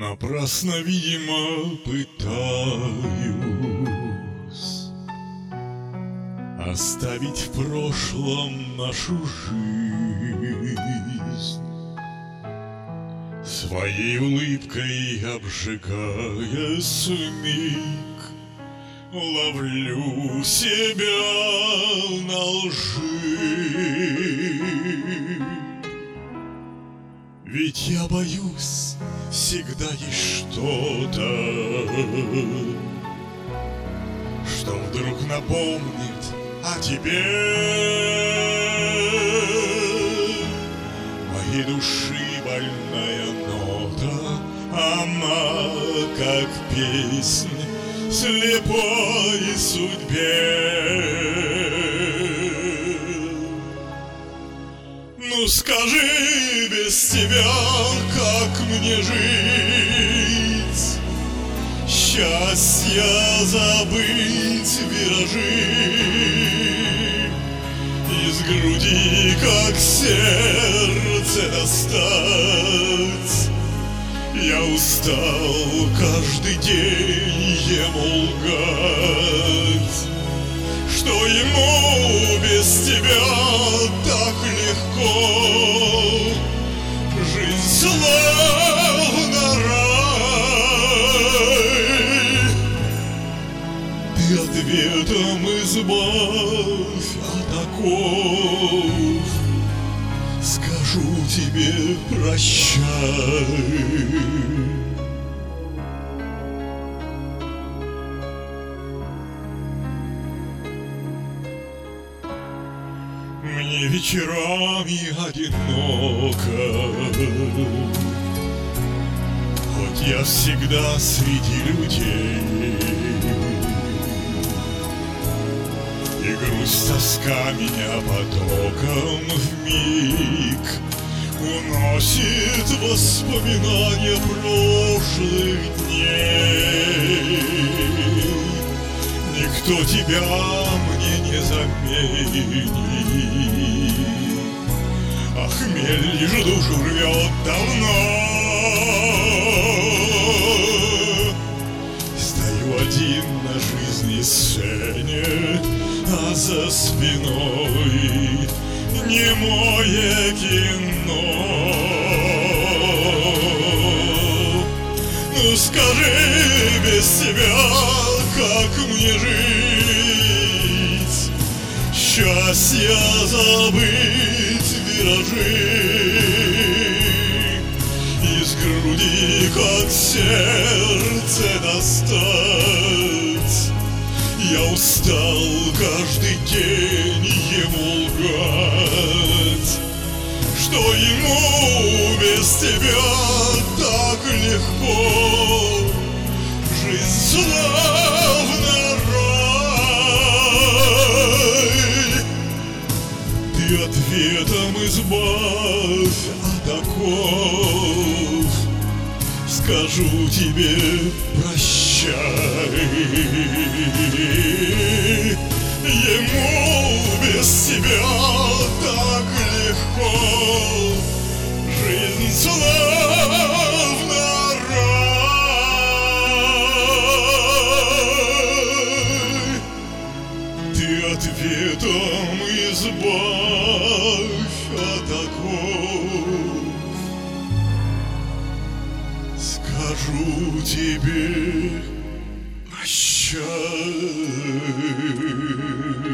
Напрасно, видимо, пытаюсь оставить в прошлом нашу жизнь, своей улыбкой обжигая смиг, ловлю себя на лжи. Ведь я боюсь, всегда есть что-то, что вдруг напомнит о тебе. Моей души больная нота, она как песнь слепой судьбе. Ну скажи, без тебя как мне жить? Счастья забыть виражи, из груди как сердце достать. Я устал каждый день ему лгать, что ему без тебя так легко. Жизнь словно рай. Ты ответом избавь от оков, скажу тебе прощай. Мне вечерами одиноко, хоть я всегда среди людей, и грусть, тоска меня потоком вмиг уносит воспоминания прошлых дней. Никто тебя мне не заменит, а хмель лишь душу рвет давно. Стою один на жизни сцене, а за спиной немое кино. Ну скажи, без тебя как мне жить? Счастья забыть виражи, из груди как сердце достать. Я устал каждый день ему лгать, что ему без тебя так легко. Жизнь словно рай. Ты ответом избавь от оков, скажу тебе прощай. Ему без тебя так легко. Жизнь словно рай. Ты ответом избавь от оков, скажу тебе прощай.